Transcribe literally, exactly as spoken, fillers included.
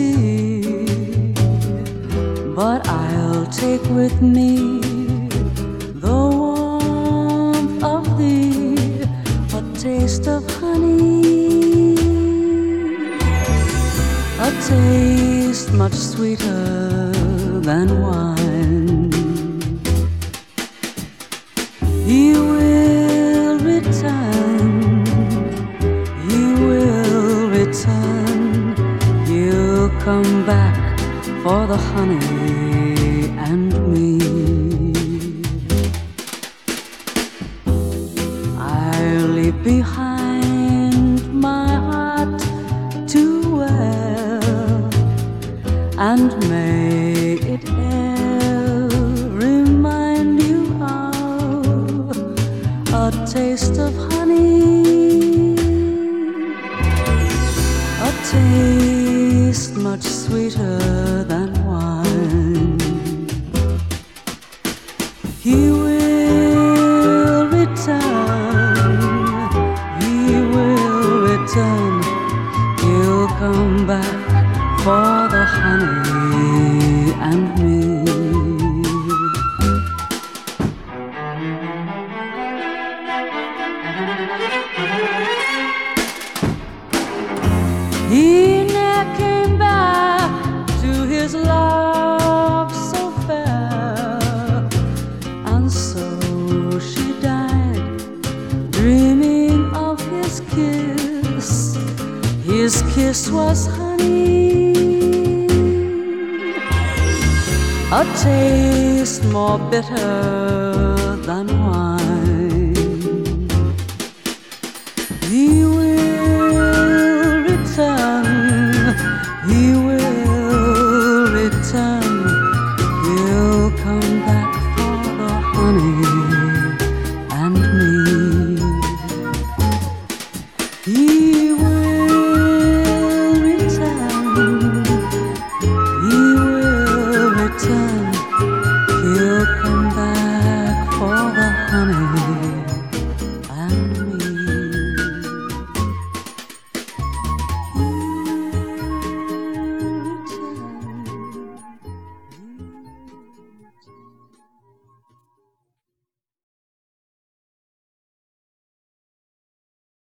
sea, but I'll take with me the warmth of thee, a taste of honey, a taste much sweeter than wine. He will return, he will return, he'll come back for the honey and me. I'll leave behind my heart to wear, and may it e'er remind you of a taste of honey, a taste much sweeter than wine. He will return, he will return, he'll come back for the honey and me. He never came back to his love so fair, and so she died, dreaming of his kiss. His kiss was honey, a taste more bitter than wine. He will return, he will return, he'll come back for the honey and me. He will return, he will return,